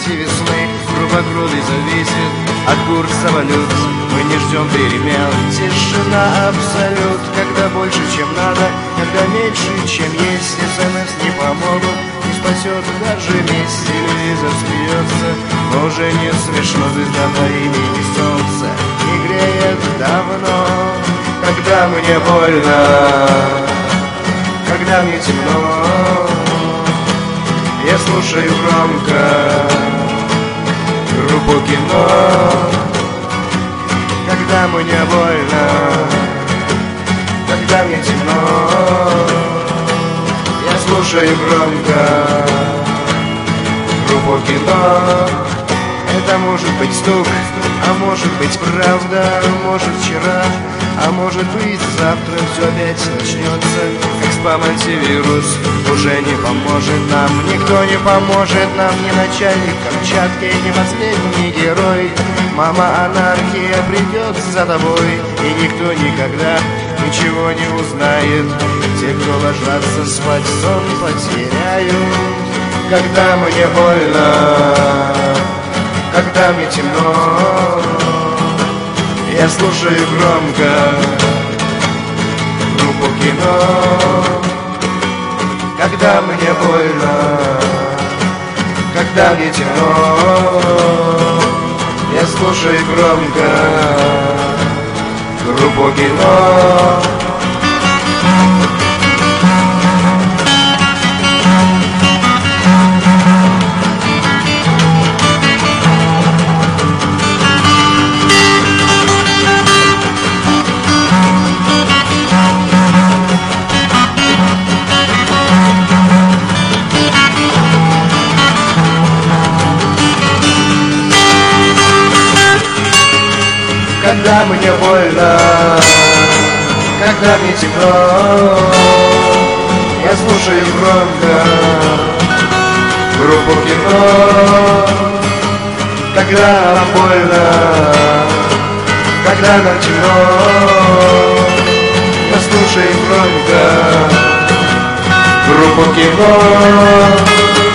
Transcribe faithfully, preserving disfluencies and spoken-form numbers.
рассвете весны грубокрылый зависит от курса валют. Мы не ждем перемен, тишина абсолют. Когда больше, чем надо, когда меньше, чем есть. СМС не помогут, не спасет даже месть. Телевизор смеется, но уже не смешно. Звезда по имени Солнце не греет давно. Когда мне больно, когда мне темно, я слушаю громко группу Кино. Когда мне больно, когда мне темно, я слушаю громко группу Кино. Это может быть стук, а может быть правда, может вчера, а может быть завтра все опять начнется. Как спам-антивирус уже не поможет нам. Никто не поможет нам, ни начальник Камчатки, ни последний герой. Мама анархия придет за тобой, и никто никогда ничего не узнает. Те, кто ложатся спать, сон потеряют. Когда мне больно, когда мне темно, я слушаю громко группу Кино. Когда мне больно, когда мне темно, я слушаю громко группу Кино. Когда мне больно, когда мне темно, я слушаю громко группу Кино. Когда нам больно, когда нам темно, я слушаю громко группу Кино.